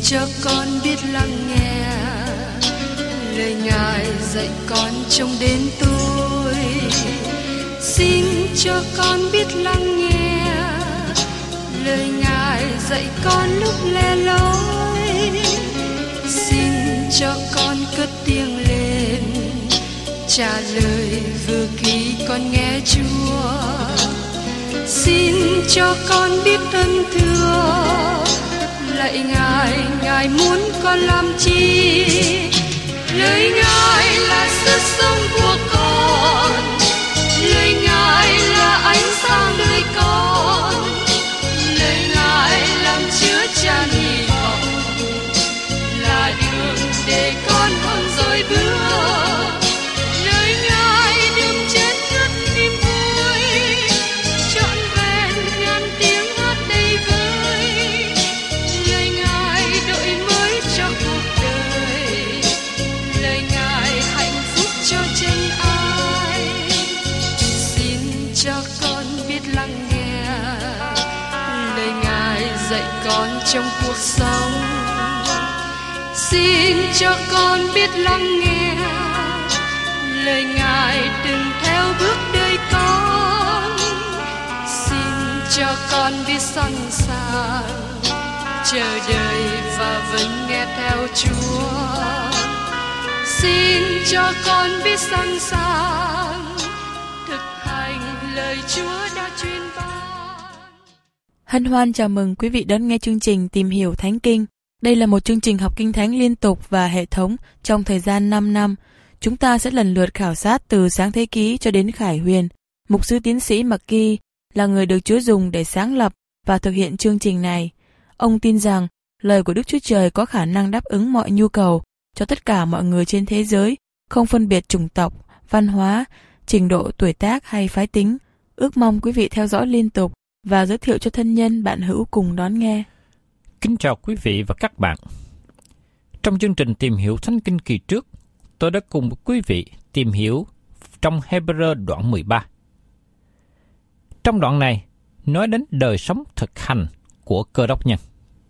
cho con biết lắng nghe lời Ngài dạy con trong đến tôi. Xin cho con biết lắng nghe lời Ngài dạy con lúc lẻ loi. Xin cho con cất tiếng lên trả lời vừa khi con nghe Chúa. Xin cho con biết ơn thưa lạy Ngài, Ngài muốn con làm chi? Lời Ngài là sức sống của con, lời Ngài là ánh sáng đời con, lời Ngài làm chứa chan hy vọng, là đường để con không dối bước. Lời Ngài đừng chết ngất niềm vui, trọn vẹn ngàn tiếng hát đầy vơi. Lời Ngài đổi mới cho cuộc đời, lời Ngài hạnh phúc cho chân ai. Xin cho con biết lắng nghe lời Ngài dạy con trong cuộc sống. Xin cho con biết lắng nghe lời Ngài đừng theo bước đời con. Xin cho con biết sẵn sàng chờ đợi và vẫn nghe theo Chúa. Xin cho con biết sẵn sàng thực hành lời Chúa đã truyền ban. Hân hoan chào mừng quý vị đón nghe chương trình Tìm hiểu Thánh Kinh. Đây là một chương trình học Kinh Thánh liên tục và hệ thống trong thời gian 5 năm. Chúng ta sẽ lần lượt khảo sát từ Sáng Thế Ký cho đến Khải Huyền. Mục sư tiến sĩ McGee là người được Chúa dùng để sáng lập và thực hiện chương trình này. Ông tin rằng lời của Đức Chúa Trời có khả năng đáp ứng mọi nhu cầu cho tất cả mọi người trên thế giới, không phân biệt chủng tộc, văn hóa, trình độ tuổi tác hay phái tính. Ước mong quý vị theo dõi liên tục và giới thiệu cho thân nhân bạn hữu cùng đón nghe. Kính chào quý vị và các bạn. Trong chương trình Tìm hiểu Thánh Kinh kỳ trước, tôi đã cùng với quý vị tìm hiểu trong Hebrew đoạn 13. Trong đoạn này, nói đến đời sống thực hành của Cơ Đốc nhân.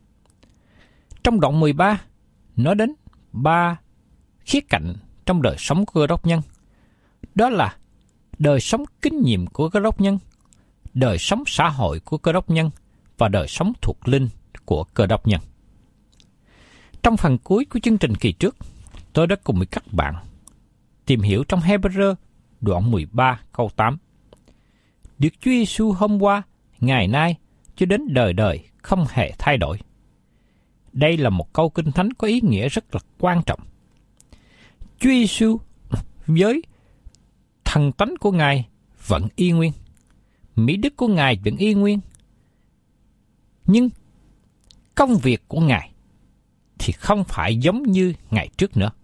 Trong đoạn 13, nói đến 3 khía cạnh trong đời sống của Cơ Đốc nhân. Đó là đời sống kinh nghiệm của Cơ Đốc nhân, đời sống xã hội của Cơ Đốc nhân và đời sống thuộc linh của Cơ Đốc nhân. Trong phần cuối của chương trình kỳ trước, tôi đã cùng với các bạn tìm hiểu trong Hebrew đoạn 13 câu 8. Đức Chúa Giêsu hôm qua, ngày nay, cho đến đời đời không hề thay đổi. Đây là một câu Kinh Thánh có ý nghĩa rất là quan trọng. Chúa Giêsu với thần tánh của Ngài vẫn y nguyên, mỹ đức của Ngài vẫn y nguyên, nhưng công việc của Ngài thì không phải giống như ngày trước nữa.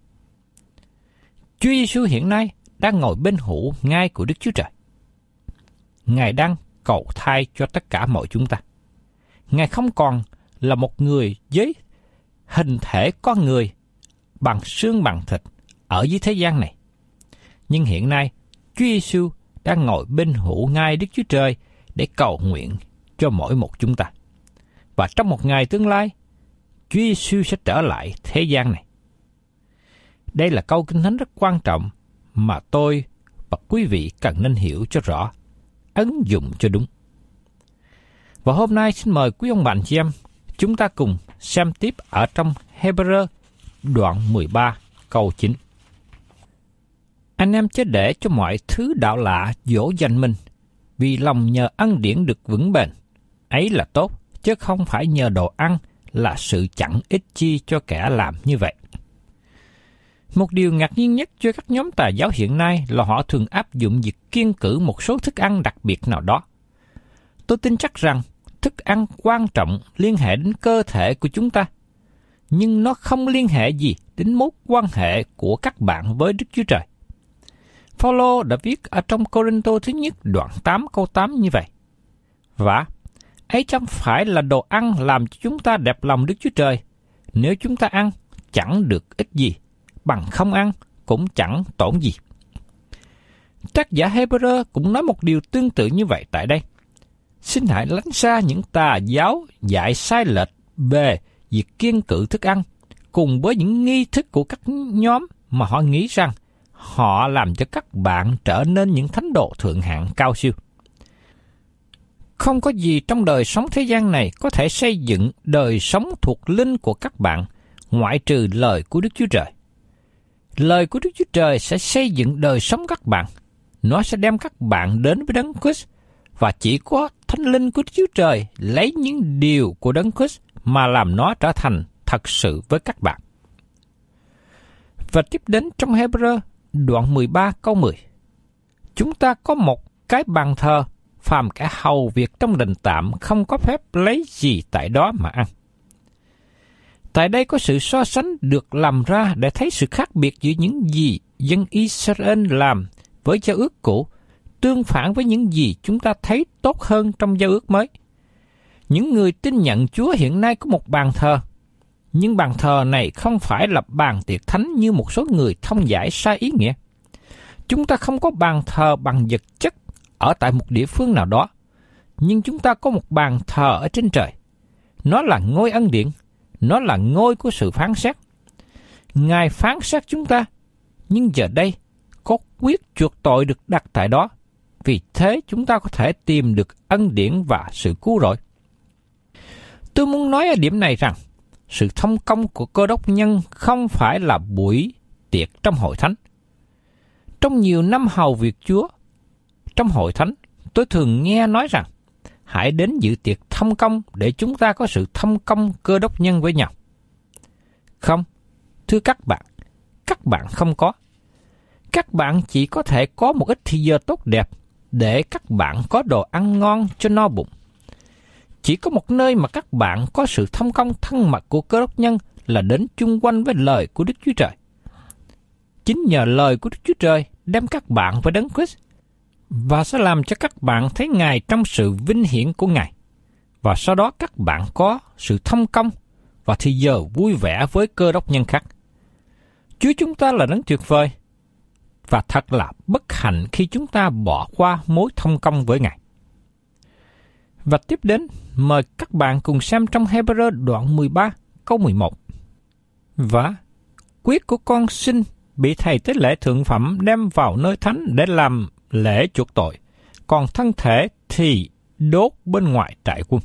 Chúa Giêsu hiện nay đang ngồi bên hữu ngai của Đức Chúa Trời. Ngài đang cầu thay cho tất cả mọi chúng ta. Ngài không còn là một người với hình thể con người bằng xương bằng thịt ở dưới thế gian này. Nhưng hiện nay, Chúa Giêsu đang ngồi bên hữu ngai Đức Chúa Trời để cầu nguyện cho mỗi một chúng ta. Và trong một ngày tương lai, Chúa Giêsu sẽ trở lại thế gian này. Đây là câu Kinh Thánh rất quan trọng mà tôi và quý vị cần nên hiểu cho rõ, ứng dụng cho đúng. Và hôm nay xin mời quý ông bà anh chị em, chúng ta cùng xem tiếp ở trong Hebrew đoạn 13 câu 9. Anh em chớ để cho mọi thứ đạo lạ dỗ dành mình, vì lòng nhờ ân điển được vững bền. Ấy là tốt, chứ không phải nhờ đồ ăn là sự chẳng ích chi cho kẻ làm như vậy. Một điều ngạc nhiên nhất cho các nhóm tà giáo hiện nay là họ thường áp dụng việc kiêng cữ một số thức ăn đặc biệt nào đó. Tôi tin chắc rằng thức ăn quan trọng liên hệ đến cơ thể của chúng ta, nhưng nó không liên hệ gì đến mối quan hệ của các bạn với Đức Chúa Trời. Phaolô đã viết ở trong Cô-rinh-tô thứ nhất đoạn 8 câu 8 như vậy. Và ấy chẳng phải là đồ ăn làm cho chúng ta đẹp lòng Đức Chúa Trời. Nếu chúng ta ăn, chẳng được ích gì, bằng không ăn cũng chẳng tổn gì. Tác giả Hebrew cũng nói một điều tương tự như vậy tại đây. Xin hãy lánh xa những tà giáo dạy sai lệch về việc kiêng cự thức ăn, cùng với những nghi thức của các nhóm mà họ nghĩ rằng họ làm cho các bạn trở nên những thánh đồ thượng hạng cao siêu. Không có gì trong đời sống thế gian này có thể xây dựng đời sống thuộc linh của các bạn ngoại trừ lời của Đức Chúa Trời. Lời của Đức Chúa Trời sẽ xây dựng đời sống các bạn. Nó sẽ đem các bạn đến với Đấng Christ, và chỉ có Thánh Linh của Đức Chúa Trời lấy những điều của Đấng Christ mà làm nó trở thành thật sự với các bạn. Và tiếp đến trong Hebrew đoạn 13 câu 10. Chúng ta có một cái bàn thờ, phàm cả hầu việc trong đền tạm không có phép lấy gì tại đó mà ăn. Tại đây có sự so sánh được làm ra để thấy sự khác biệt giữa những gì dân Israel làm với giao ước cũ, tương phản với những gì chúng ta thấy tốt hơn trong giao ước mới. Những người tin nhận Chúa hiện nay có một bàn thờ, nhưng bàn thờ này không phải là bàn tiệc thánh như một số người thông giải sai ý nghĩa. Chúng ta không có bàn thờ bằng vật chất ở tại một địa phương nào đó, nhưng chúng ta có một bàn thờ ở trên trời. Nó là ngôi ân điển, nó là ngôi của sự phán xét. Ngài phán xét chúng ta, nhưng giờ đây có quyết chuộc tội được đặt tại đó. Vì thế chúng ta có thể tìm được ân điển và sự cứu rỗi. Tôi muốn nói ở điểm này rằng, sự thông công của Cơ Đốc nhân không phải là buổi tiệc trong hội thánh. Trong nhiều năm hầu việc Chúa, trong hội thánh, tôi thường nghe nói rằng, hãy đến dự tiệc thông công để chúng ta có sự thông công Cơ Đốc nhân với nhau. Không, thưa các bạn không có. Các bạn chỉ có thể có một ít thời giờ tốt đẹp để các bạn có đồ ăn ngon cho no bụng. Chỉ có một nơi mà các bạn có sự thông công thân mật của Cơ Đốc nhân là đến chung quanh với lời của Đức Chúa Trời. Chính nhờ lời của Đức Chúa Trời đem các bạn với Đấng Christ và sẽ làm cho các bạn thấy Ngài trong sự vinh hiển của Ngài. Và sau đó các bạn có sự thông công và thì giờ vui vẻ với Cơ Đốc nhân khác. Chúa chúng ta là đấng tuyệt vời, và thật là bất hạnh khi chúng ta bỏ qua mối thông công với Ngài. Và tiếp đến, mời các bạn cùng xem trong Hebrew đoạn 13 câu 11. Và quyết của con sinh bị thầy tế lễ thượng phẩm đem vào nơi thánh để làm lễ chuộc tội, còn thân thể thì đốt bên ngoài trại quân.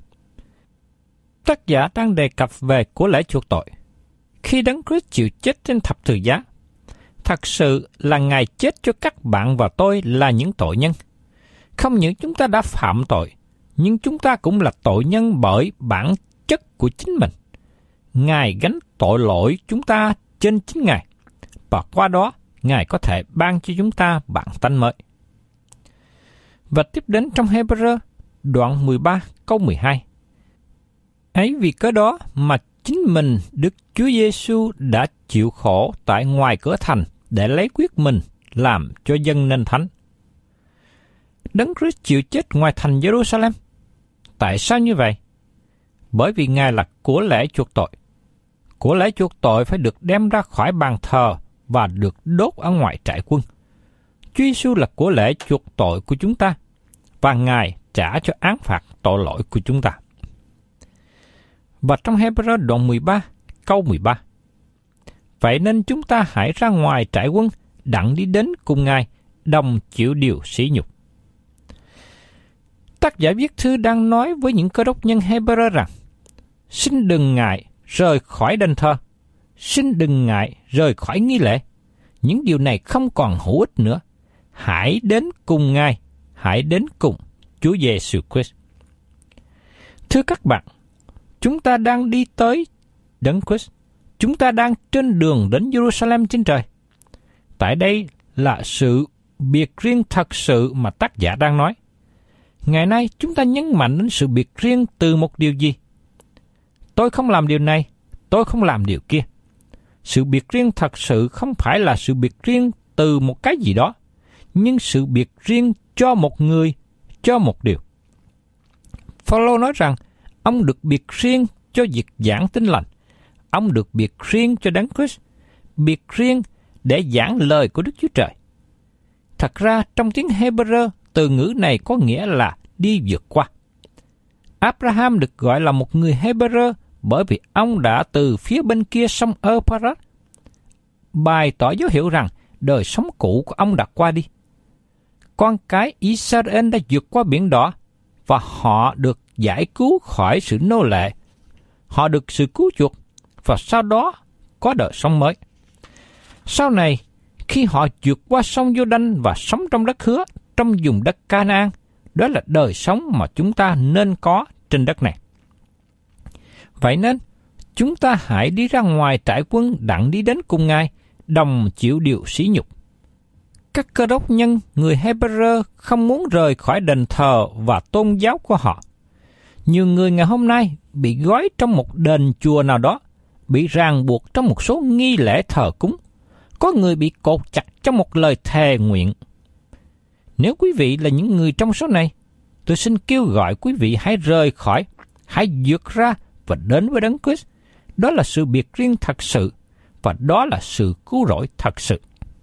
Tác giả đang đề cập về của lễ chuộc tội. Khi Đấng Christ chịu chết trên thập tự giá, thật sự là Ngài chết cho các bạn và tôi là những tội nhân. Không những chúng ta đã phạm tội, nhưng chúng ta cũng là tội nhân bởi bản chất của chính mình. Ngài gánh tội lỗi chúng ta trên chính Ngài, và qua đó Ngài có thể ban cho chúng ta bản tánh mới. Và tiếp đến trong Hebrew đoạn 13 câu 12. Ấy vì cớ đó mà chính mình Đức Chúa Giêsu đã chịu khổ tại ngoài cửa thành để lấy quyết mình làm cho dân nên thánh. Đấng Christ chịu chết ngoài thành Jerusalem. Tại sao như vậy? Bởi vì Ngài là của lễ chuộc tội. Của lễ chuộc tội phải được đem ra khỏi bàn thờ và được đốt ở ngoài trại quân. Chúa Giêsu là của lễ chuộc tội của chúng ta, và Ngài trả cho án phạt tội lỗi của chúng ta. Và trong Hebrew đoạn 13, câu 13. Vậy nên chúng ta hãy ra ngoài trại quân, đặng đi đến cùng Ngài, đồng chịu điều sỉ nhục. Tác giả viết thư đang nói với những Cơ Đốc nhân Hebrew rằng, xin đừng ngại rời khỏi đền thờ, xin đừng ngại rời khỏi nghi lễ. Những điều này không còn hữu ích nữa. Hãy đến cùng Ngài, hãy đến cùng Chúa Giêsu Christ. Thưa các bạn, chúng ta đang đi tới Đấng Christ. Chúng ta đang trên đường đến Jerusalem trên trời. Tại đây là sự biệt riêng thật sự mà tác giả đang nói. Ngày nay chúng ta nhấn mạnh đến sự biệt riêng từ một điều gì? Tôi không làm điều này, tôi không làm điều kia. Sự biệt riêng thật sự không phải là sự biệt riêng từ một cái gì đó, nhưng sự biệt riêng cho một người, cho một điều. Phaolô nói rằng, ông được biệt riêng cho việc giảng tin lành. Ông được biệt riêng cho Đấng Christ, biệt riêng để giảng lời của Đức Chúa Trời. Thật ra, trong tiếng Hebrew, từ ngữ này có nghĩa là đi vượt qua. Abraham được gọi là một người Hebrew bởi vì ông đã từ phía bên kia sông Euphrates bày tỏ dấu hiệu rằng đời sống cũ của ông đã qua đi. Con cái Israel đã vượt qua biển đỏ và họ được giải cứu khỏi sự nô lệ. Họ được sự cứu chuộc và sau đó có đời sống mới. Sau này, khi họ vượt qua sông Giô-đanh và sống trong đất hứa, trong vùng đất Ca-na-an, đó là đời sống mà chúng ta nên có trên đất này. Vậy nên, chúng ta hãy đi ra ngoài trại quân đặng đi đến cùng Ngài, đồng chịu điều sỉ nhục. Các Cơ Đốc nhân người Hebrew không muốn rời khỏi đền thờ và tôn giáo của họ. Nhiều người ngày hôm nay bị gói trong một đền chùa nào đó, bị ràng buộc trong một số nghi lễ thờ cúng. Có người bị cột chặt trong một lời thề nguyện. Nếu quý vị là những người trong số này, tôi xin kêu gọi quý vị hãy rời khỏi, hãy vượt ra và đến với Đấng Christ. Đó là sự biệt riêng thật sự, và đó là sự cứu rỗi thật sự.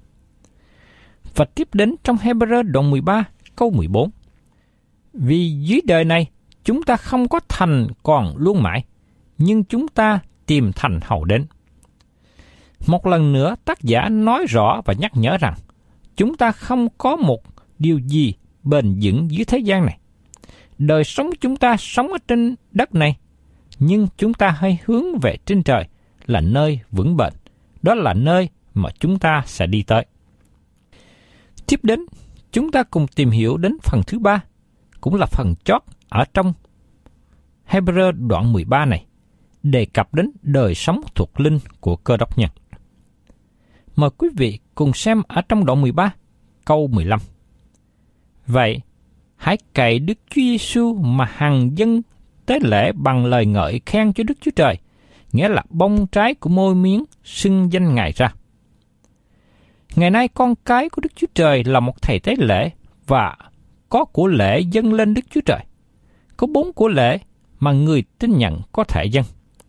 Và tiếp đến trong Hebrew đoạn 13 câu 14. Vì dưới đời này, chúng ta không có thành còn luôn mãi, nhưng chúng ta tìm thành hầu đến. Một lần nữa, tác giả nói rõ và nhắc nhở rằng, chúng ta không có một điều gì bền vững dưới thế gian này. Đời sống chúng ta sống ở trên đất này, nhưng chúng ta hãy hướng về trên trời là nơi vững bền. Đó là nơi mà chúng ta sẽ đi tới. Tiếp đến, chúng ta cùng tìm hiểu đến phần thứ 3, cũng là phần chót ở trong Hebrew đoạn 13 này, đề cập đến đời sống thuộc linh của Cơ Đốc nhân. Mời quý vị cùng xem ở trong đoạn 13, câu 15. Vậy, hãy cậy Đức Chúa Giêsu mà hằng dâng tế lễ bằng lời ngợi khen cho Đức Chúa Trời, nghĩa là bông trái của môi miếng xưng danh Ngài ra. Ngày nay con cái của Đức Chúa Trời là một thầy tế lễ và có của lễ dâng lên Đức Chúa Trời. Có 4 của lễ mà người tin nhận có thể dâng.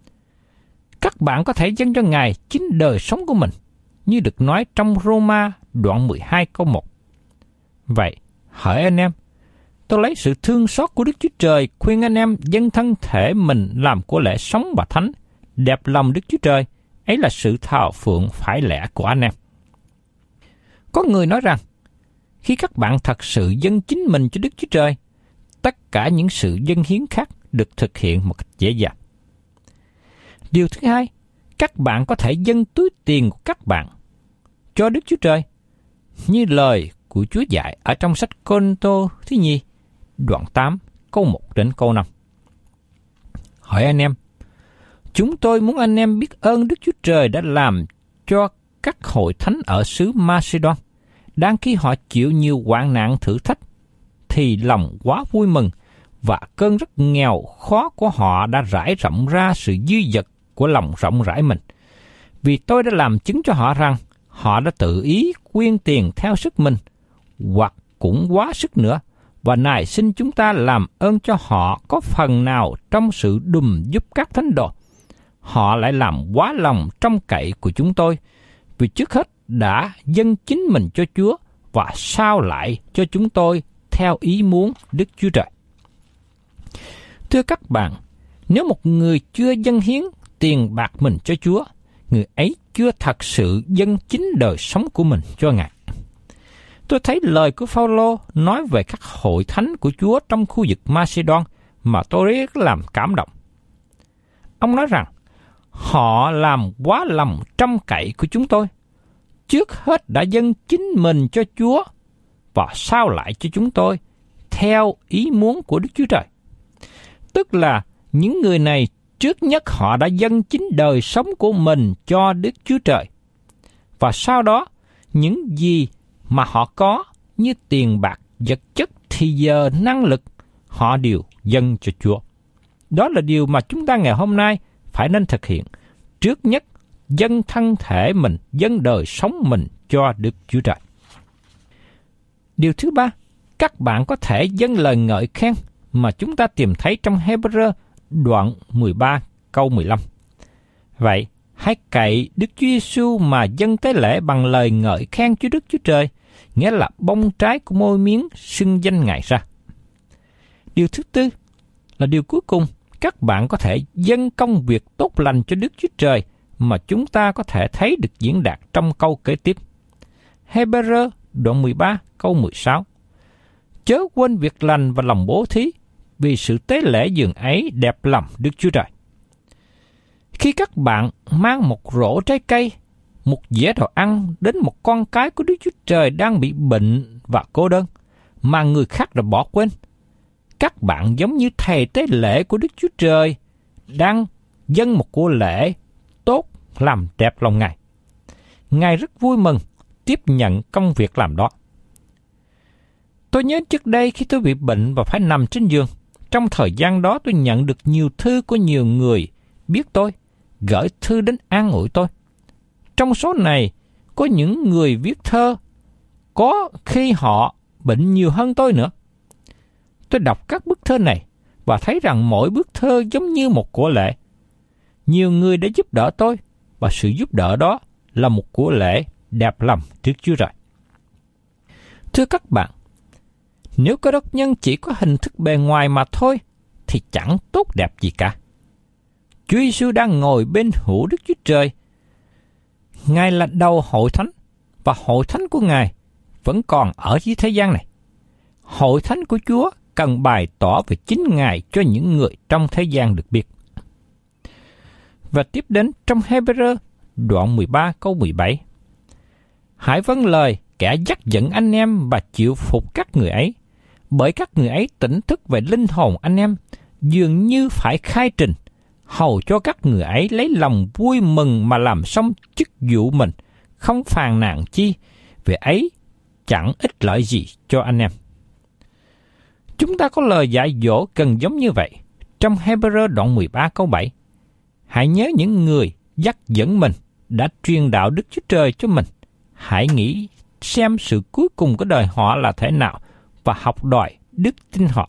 Các bạn có thể dâng cho Ngài chính đời sống của mình, như được nói trong Roma đoạn 12 câu 1. Vậy, hỡi anh em, tôi lấy sự thương xót của Đức Chúa Trời khuyên anh em dâng thân thể mình làm của lễ sống và thánh, đẹp lòng Đức Chúa Trời, ấy là sự thờ phượng phải lẽ của anh em. Có người nói rằng, khi các bạn thật sự dâng chính mình cho Đức Chúa Trời, tất cả những sự dâng hiến khác được thực hiện một cách dễ dàng. Điều thứ hai, các bạn có thể dâng túi tiền của các bạn cho Đức Chúa Trời, như lời của Chúa dạy ở trong sách Cô-rinh-tô thứ nhì, đoạn 8, câu 1 đến câu 5. Hỏi anh em, chúng tôi muốn anh em biết ơn Đức Chúa Trời đã làm cho các hội thánh ở xứ Macedon, đang khi họ chịu nhiều hoạn nạn thử thách, thì lòng quá vui mừng, và cơn rất nghèo khó của họ đã rải rộng ra sự dư dật của lòng rộng rãi mình. Vì tôi đã làm chứng cho họ rằng, họ đã tự ý quyên tiền theo sức mình, hoặc cũng quá sức nữa, và nài xin chúng ta làm ơn cho họ có phần nào trong sự đùm giúp các thánh đồ. Họ lại làm quá lòng trông cậy của chúng tôi, vì trước hết đã dâng chính mình cho Chúa, và sau lại cho chúng tôi theo ý muốn Đức Chúa Trời. Thưa các bạn, nếu một người chưa dâng hiến tiền bạc mình cho Chúa, người ấy chưa thật sự dâng chính đời sống của mình cho Ngài. Tôi thấy lời của Phao-lô nói về các hội thánh của Chúa trong khu vực Macedon mà tôi rất làm cảm động. Ông nói rằng, họ làm quá lòng trông cậy của chúng tôi. Trước hết đã dâng chính mình cho Chúa, và sau lại cho chúng tôi theo ý muốn của Đức Chúa Trời. Tức là những người này trước nhất họ đã dâng chính đời sống của mình cho Đức Chúa Trời. Và sau đó, những gì mà họ có như tiền bạc, vật chất, thì giờ, năng lực, họ đều dâng cho Chúa. Đó là điều mà chúng ta ngày hôm nay phải nên thực hiện. Trước nhất, dâng thân thể mình, dâng đời sống mình cho Đức Chúa Trời. Điều thứ ba, các bạn có thể dâng lời ngợi khen mà chúng ta tìm thấy trong Hebrew đoạn 13 câu 15. Vậy, hãy cậy Đức Chúa Giêsu mà dâng tế lễ bằng lời ngợi khen cho Đức Chúa Trời, nghĩa là bông trái của môi miếng xưng danh Ngài ra. Điều thứ tư là điều cuối cùng, các bạn có thể dâng công việc tốt lành cho Đức Chúa Trời mà chúng ta có thể thấy được diễn đạt trong câu kế tiếp. Hebrew đoạn 13 câu 16. Chớ quên việc lành và lòng bố thí, vì sự tế lễ dường ấy đẹp lòng Đức Chúa Trời. Khi các bạn mang một rổ trái cây, một dĩa đồ ăn đến một con cái của Đức Chúa Trời đang bị bệnh và cô đơn, mà người khác đã bỏ quên, các bạn giống như thầy tế lễ của Đức Chúa Trời đang dâng một của lễ tốt làm đẹp lòng Ngài. Ngài rất vui mừng tiếp nhận công việc làm đó. Tôi nhớ trước đây khi tôi bị bệnh và phải nằm trên giường, trong thời gian đó tôi nhận được nhiều thư của nhiều người biết tôi, gửi thư đến an ủi tôi. Trong số này, có những người viết thơ, có khi họ bệnh nhiều hơn tôi nữa. Tôi đọc các bức thơ này và thấy rằng mỗi bức thơ giống như một của lễ. Nhiều người đã giúp đỡ tôi, và sự giúp đỡ đó là một của lễ đẹp lòng trước Chúa Trời. Thưa các bạn, nếu Cơ Đốc nhân chỉ có hình thức bề ngoài mà thôi, thì chẳng tốt đẹp gì cả. Chúa Giêsu đang ngồi bên hữu Đức Chúa Trời. Ngài là đầu hội thánh, và hội thánh của Ngài vẫn còn ở dưới thế gian này. Hội thánh của Chúa cần bày tỏ về chính Ngài cho những người trong thế gian được biết. Và tiếp đến trong Hebrew đoạn 13 câu 17. Hãy vâng lời kẻ dắt dẫn anh em và chịu phục các người ấy, bởi các người ấy tỉnh thức về linh hồn anh em, dường như phải khai trình, hầu cho các người ấy lấy lòng vui mừng mà làm xong chức vụ mình, không phàn nàn chi, vì ấy chẳng ích lợi gì cho anh em. Chúng ta có lời dạy dỗ gần giống như vậy. Trong Hebrew đoạn 13 câu 7, hãy nhớ những người dắt dẫn mình đã truyền đạo Đức Chúa Trời cho mình. Hãy nghĩ xem sự cuối cùng của đời họ là thế nào và học đòi đức tin họ.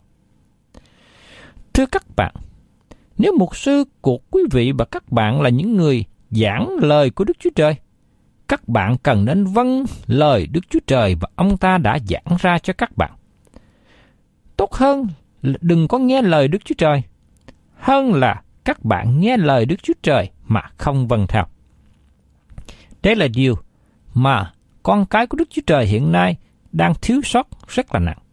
Thưa các bạn, nếu mục sư của quý vị và các bạn là những người giảng lời của Đức Chúa Trời, các bạn cần nên vâng lời Đức Chúa Trời và ông ta đã giảng ra cho các bạn. Tốt hơn là đừng có nghe lời Đức Chúa Trời, hơn là các bạn nghe lời Đức Chúa Trời mà không vâng theo. Đây là điều mà con cái của Đức Chúa Trời hiện nay đang thiếu sót rất là nặng.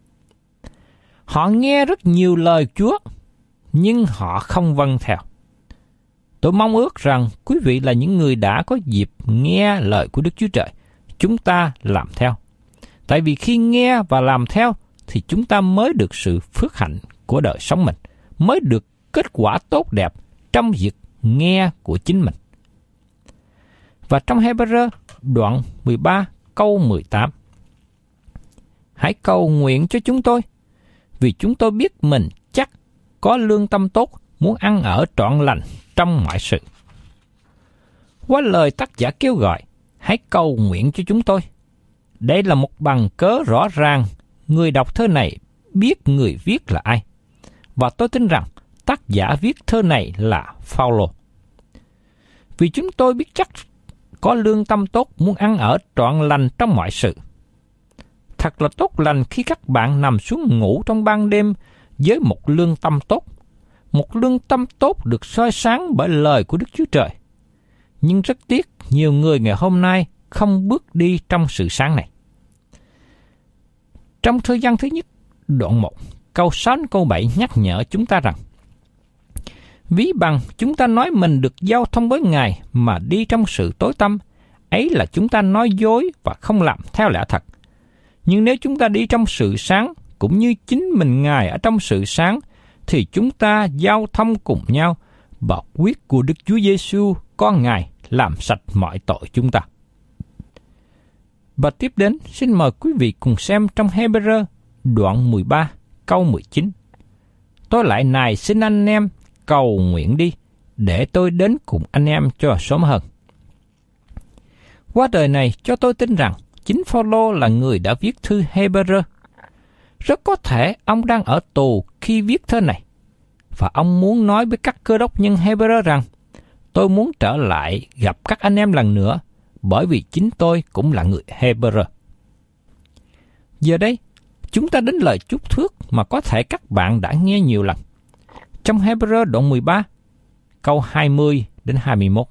Họ nghe rất nhiều lời Chúa, nhưng họ không vâng theo. Tôi mong ước rằng quý vị là những người đã có dịp nghe lời của Đức Chúa Trời, chúng ta làm theo. Tại vì khi nghe và làm theo, thì chúng ta mới được sự phước hạnh của đời sống mình, mới được kết quả tốt đẹp trong việc nghe của chính mình. Và trong Hebrew đoạn 13 câu 18, hãy cầu nguyện cho chúng tôi, vì chúng tôi biết mình chắc có lương tâm tốt, muốn ăn ở trọn lành trong mọi sự. Qua lời tác giả kêu gọi, hãy cầu nguyện cho chúng tôi. Đây là một bằng cớ rõ ràng người đọc thơ này biết người viết là ai. Và tôi tin rằng tác giả viết thơ này là Phao-lô. Vì chúng tôi biết chắc có lương tâm tốt, muốn ăn ở trọn lành trong mọi sự. Thật là tốt lành khi các bạn nằm xuống ngủ trong ban đêm với một lương tâm tốt. Một lương tâm tốt được soi sáng bởi lời của Đức Chúa Trời. Nhưng rất tiếc, nhiều người ngày hôm nay không bước đi trong sự sáng này. Trong thời gian thứ nhất, đoạn 1, câu 6 câu 7 nhắc nhở chúng ta rằng, ví bằng chúng ta nói mình được giao thông với Ngài mà đi trong sự tối tăm, ấy là chúng ta nói dối và không làm theo lẽ thật. Nhưng nếu chúng ta đi trong sự sáng, cũng như chính mình Ngài ở trong sự sáng, thì chúng ta giao thông cùng nhau, và huyết của Đức Chúa Giêsu con Ngài làm sạch mọi tội chúng ta. Và tiếp đến, xin mời quý vị cùng xem trong Hebrew đoạn 13 câu 19. Tôi lại này xin anh em cầu nguyện đi, để tôi đến cùng anh em cho sớm hơn. Qua đời này cho tôi tin rằng chính Phao-lô là người đã viết thư Hebrew. Rất có thể ông đang ở tù khi viết thơ này, và ông muốn nói với các cơ đốc nhân Hebrew rằng, tôi muốn trở lại gặp các anh em lần nữa, bởi vì chính tôi cũng là người Hebrew. Giờ đây, chúng ta đến lời chúc phước mà có thể các bạn đã nghe nhiều lần. Trong Hebrew đoạn 13, câu 20 đến 21.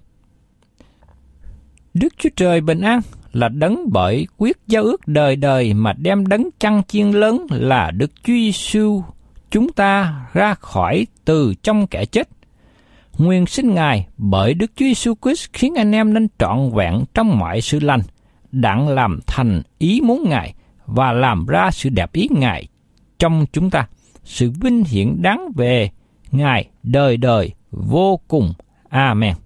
Đức Chúa Trời bình an là đấng bởi quyết giao ước đời đời mà đem đấng chăn chiên lớn là Đức Chúa Giêsu chúng ta ra khỏi từ trong kẻ chết. Nguyện xin Ngài bởi Đức Chúa Giêsu Christ khiến anh em nên trọn vẹn trong mọi sự lành, đặng làm thành ý muốn Ngài và làm ra sự đẹp ý Ngài trong chúng ta. Sự vinh hiển đáng về Ngài đời đời vô cùng. Amen.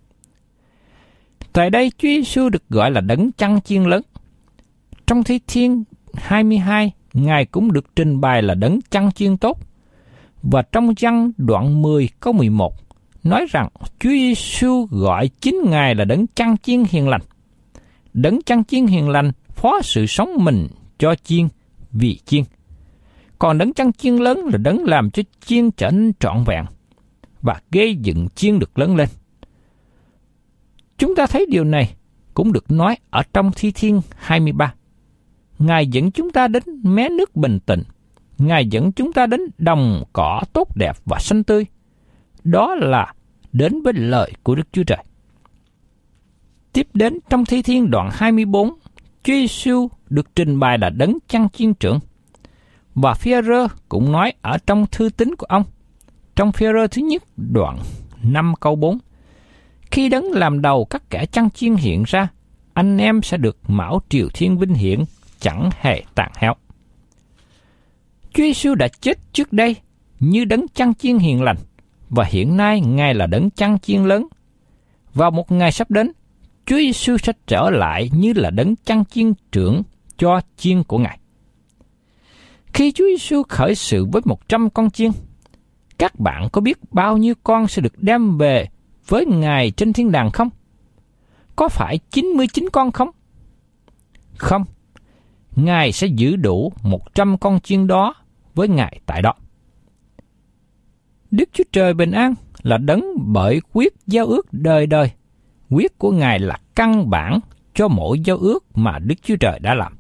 Tại đây Chúa Giêsu được gọi là đấng chăn chiên lớn. Trong Thi Thiên 22, Ngài cũng được trình bày là đấng chăn chiên tốt. Và trong Giăng đoạn 10 câu 11 nói rằng Chúa Giêsu gọi chính Ngài là đấng chăn chiên hiền lành. Đấng chăn chiên hiền lành phó sự sống mình cho chiên vì chiên. Còn đấng chăn chiên lớn là đấng làm cho chiên trở nên trọn vẹn và gây dựng chiên được lớn lên. Chúng ta thấy điều này cũng được nói ở trong Thi Thiên 23. Ngài dẫn chúng ta đến mé nước bình tĩnh. Ngài dẫn chúng ta đến đồng cỏ tốt đẹp và xanh tươi. Đó là đến với lời của Đức Chúa Trời. Tiếp đến trong Thi Thiên đoạn 24, Chúa Giêsu được trình bày là đấng chăn chiên trưởng. Và Phi-e-rơ cũng nói ở trong thư tín của ông, trong Phi-e-rơ thứ nhất đoạn 5 câu 4, khi đấng làm đầu các kẻ chăn chiên hiện ra, anh em sẽ được mão triều thiên vinh hiển, chẳng hề tàn héo. Chúa Giêsu đã chết trước đây như đấng chăn chiên hiền lành, và hiện nay Ngài là đấng chăn chiên lớn. Vào một ngày sắp đến, Chúa Giêsu sẽ trở lại như là đấng chăn chiên trưởng cho chiên của Ngài. Khi Chúa Giêsu khởi sự với 100 con chiên, các bạn có biết bao nhiêu con sẽ được đem về với Ngài trên thiên đàng không? Có phải 99 con không? Không, Ngài sẽ giữ đủ 100 con chiên đó với Ngài tại đó. Đức Chúa Trời bình an là đấng bởi quyết giao ước đời đời. Quyết của Ngài là căn bản cho mỗi giao ước mà Đức Chúa Trời đã làm.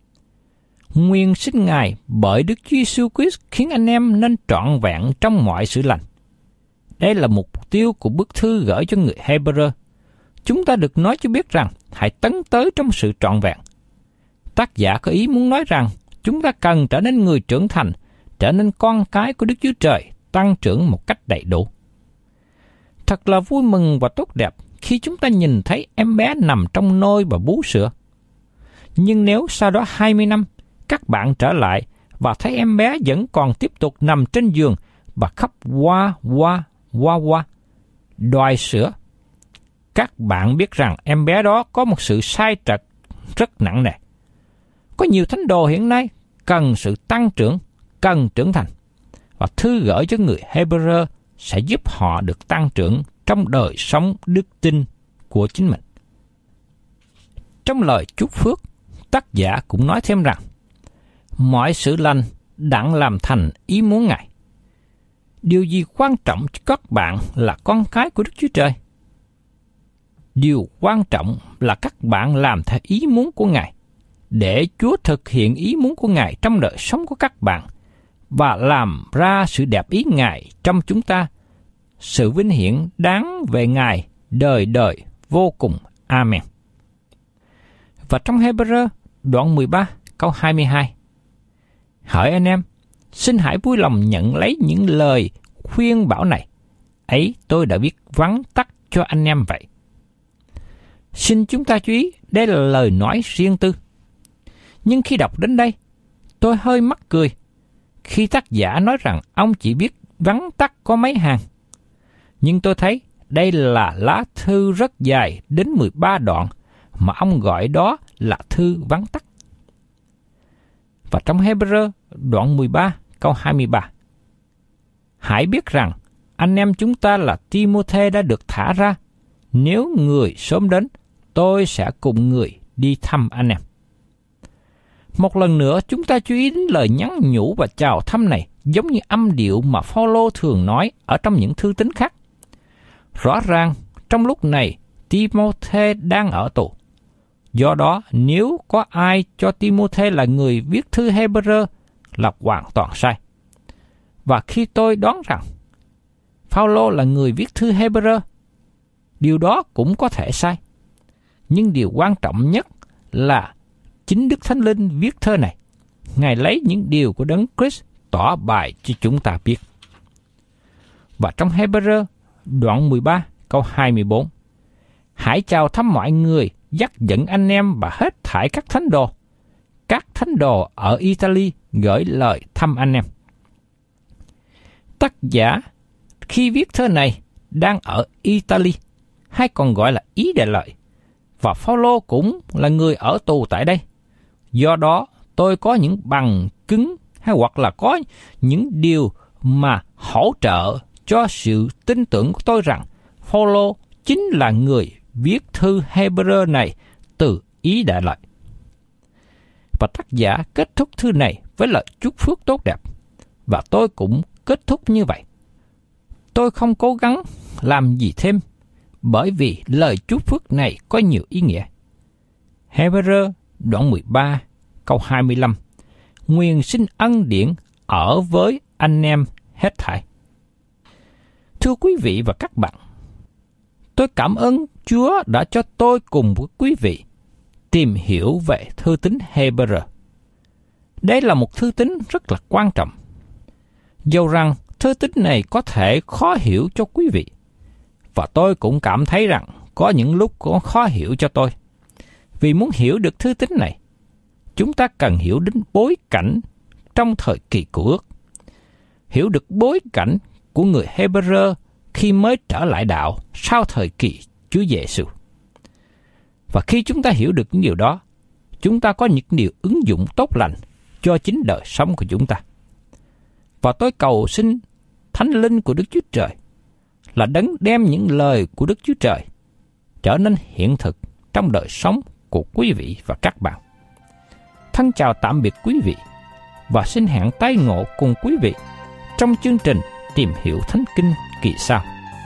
Nguyện xin Ngài bởi Đức Chúa Giêsu Christ khiến anh em nên trọn vẹn trong mọi sự lành. Đây là mục tiêu của bức thư gửi cho người Hebrew. Chúng ta được nói cho biết rằng hãy tấn tới trong sự trọn vẹn. Tác giả có ý muốn nói rằng chúng ta cần trở nên người trưởng thành, trở nên con cái của Đức Chúa Trời, tăng trưởng một cách đầy đủ. Thật là vui mừng và tốt đẹp khi chúng ta nhìn thấy em bé nằm trong nôi và bú sữa. Nhưng nếu sau đó 20 năm, các bạn trở lại và thấy em bé vẫn còn tiếp tục nằm trên giường và khóc hoa, đòi sữa, các bạn biết rằng em bé đó có một sự sai trật rất nặng nề. Có nhiều thánh đồ hiện nay cần sự tăng trưởng, cần trưởng thành, và thư gửi cho người Hebrew sẽ giúp họ được tăng trưởng trong đời sống đức tin của chính mình. Trong lời chúc phước, tác giả cũng nói thêm rằng mọi sự lành đặng làm thành ý muốn Ngài. Điều gì quan trọng cho các bạn là con cái của Đức Chúa Trời? Điều quan trọng là các bạn làm theo ý muốn của Ngài, để Chúa thực hiện ý muốn của Ngài trong đời sống của các bạn và làm ra sự đẹp ý Ngài trong chúng ta. Sự vinh hiển đáng về Ngài đời đời vô cùng. Amen. Và trong Hebrew đoạn 13 câu 22, hỡi anh em, xin hãy vui lòng nhận lấy những lời khuyên bảo này. Ấy tôi đã viết vắn tắt cho anh em vậy. Xin chúng ta chú ý, đây là lời nói riêng tư. Nhưng khi đọc đến đây, tôi hơi mắc cười khi tác giả nói rằng ông chỉ viết vắn tắt có mấy hàng. Nhưng tôi thấy đây là lá thư rất dài đến 13 đoạn mà ông gọi đó là thư vắn tắt. Và trong Hebrew đoạn 13 câu 23, hãy biết rằng anh em chúng ta là Ti-mô-thê đã được thả ra. Nếu người sớm đến, tôi sẽ cùng người đi thăm anh em. Một lần nữa chúng ta chú ý đến lời nhắn nhủ và chào thăm này giống như âm điệu mà Phao-lô thường nói ở trong những thư tín khác. Rõ ràng trong lúc này Ti-mô-thê đang ở tù. Do đó nếu có ai cho Ti-mô-thê là người viết thư Hebrew là hoàn toàn sai. Và khi tôi đoán rằng Phao-lô là người viết thư Hê-bơ-rơ. Điều đó cũng có thể sai. Nhưng điều quan trọng nhất là chính Đức Thánh Linh viết thơ này. Ngài lấy những điều của Đấng Christ tỏ bày cho chúng ta biết. Và trong Hê-bơ-rơ đoạn 13 câu 24: Hãy chào thăm mọi người, dắt dẫn anh em và hết thảy các thánh đồ. Các thánh đồ ở Italy gửi lời thăm anh em. Tác giả khi viết thơ này đang ở Italy, hay còn gọi là Ý Đại Lợi, và Phao-lô cũng là người ở tù tại đây. Do đó, tôi có những bằng chứng hay hoặc là có những điều mà hỗ trợ cho sự tin tưởng của tôi rằng Phao-lô chính là người viết thư Hê-bơ-rơ này từ Ý Đại Lợi. Và tác giả kết thúc thư này với lời chúc phước tốt đẹp, và tôi cũng kết thúc như vậy. Tôi không cố gắng làm gì thêm, bởi vì lời chúc phước này có nhiều ý nghĩa. Hê-bơ-rơ đoạn 13 câu 25: Nguyện xin ân điển ở với anh em hết thảy. Thưa quý vị và các bạn, tôi cảm ơn Chúa đã cho tôi cùng với quý vị tìm hiểu về thư tín Hê-bơ-rơ. Đây là một thư tín rất là quan trọng. Dầu rằng thư tín này có thể khó hiểu cho quý vị, và tôi cũng cảm thấy rằng có những lúc có khó hiểu cho tôi. Vì muốn hiểu được thư tín này, chúng ta cần hiểu đến bối cảnh trong thời kỳ Cựu Ước, hiểu được bối cảnh của người Hê-bơ-rơ khi mới trở lại đạo sau thời kỳ Chúa Giê-xu. Và khi chúng ta hiểu được những điều đó, chúng ta có những điều ứng dụng tốt lành cho chính đời sống của chúng ta. Và tôi cầu xin Thánh Linh của Đức Chúa Trời là đấng đem những lời của Đức Chúa Trời trở nên hiện thực trong đời sống của quý vị và các bạn. Thân chào tạm biệt quý vị, và xin hẹn tái ngộ cùng quý vị trong chương trình Tìm Hiểu Thánh Kinh kỳ sau.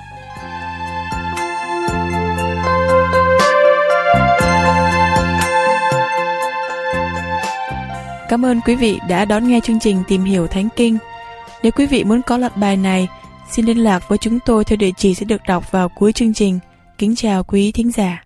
Cảm ơn quý vị đã đón nghe chương trình Tìm Hiểu Thánh Kinh. Nếu quý vị muốn có loạt bài này, xin liên lạc với chúng tôi theo địa chỉ sẽ được đọc vào cuối chương trình. Kính chào quý thính giả.